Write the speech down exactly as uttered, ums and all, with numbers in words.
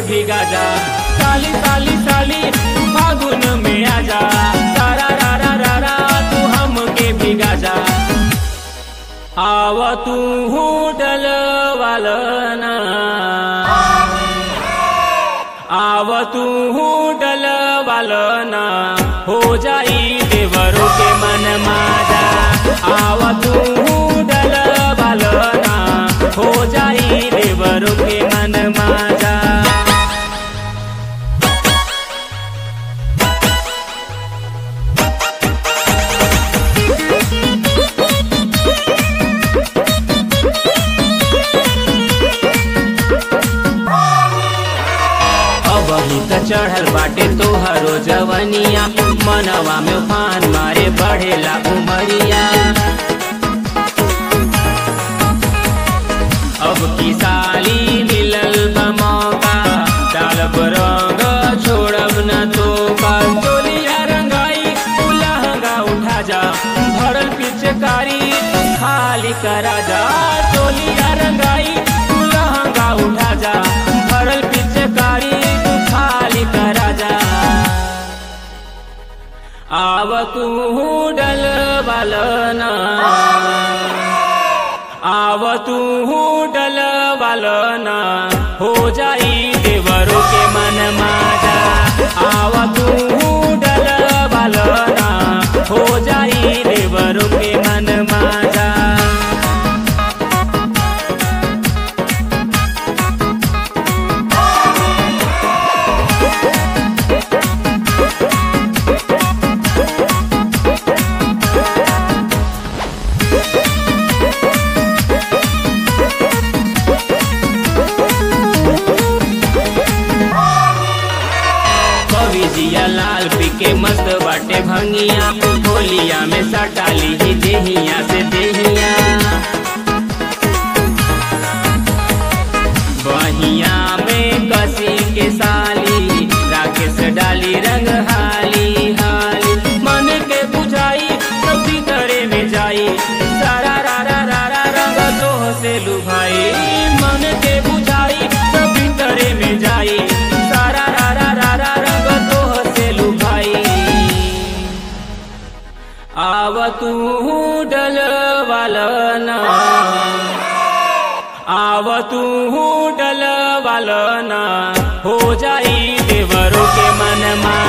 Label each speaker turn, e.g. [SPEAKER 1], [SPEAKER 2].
[SPEAKER 1] भीगा जा। साली साली साली तू फागुन में आजा, सारा रा रा रा रा तू हमके भीगा जा। आव तू डल वालना, आव तू डल वालना, हो जाई देवरों के मन माजा। आव तू डल वालना, हो जाई देवरों के मन माजा। अबही त चढ़ल बाटे तोहरो जवनिया, मनवा में उफान मारे बढ़ेला उमरिया। अब की साली मिलल बा मौका, डालब रंग छोड़ब न तोका। चोलिया रंगाई तू लहंगा उठा जा, भरल पिचकारी खाली करा जा। चोलिया रंगाई तू लहंगा उठा जा, भरल पिचकारी खाली करा जा। आव तू डल वालना, आव तू डल वालना, हो जाई देवरों के मन माजा। आव तू डल वालना, हो जाई देवरों के मन माजा। जिया लाल पी के मस्त बाटे भंगिया, होलिया में सटाली ही देहिया से देहिया। बहिया में कसी के साली, राकेश डाली रंग हाली हाली। मन के बुझाई तो भीतरे में जाई, सारा रा रा रा रा रंग तो से लुभाई। मन के बुझाई तो भीतरे में जाई, सारा रा रा रा रा रंग आव तू डल वालना, आव तू डल वालना, हो जाई देवरों के मन मा।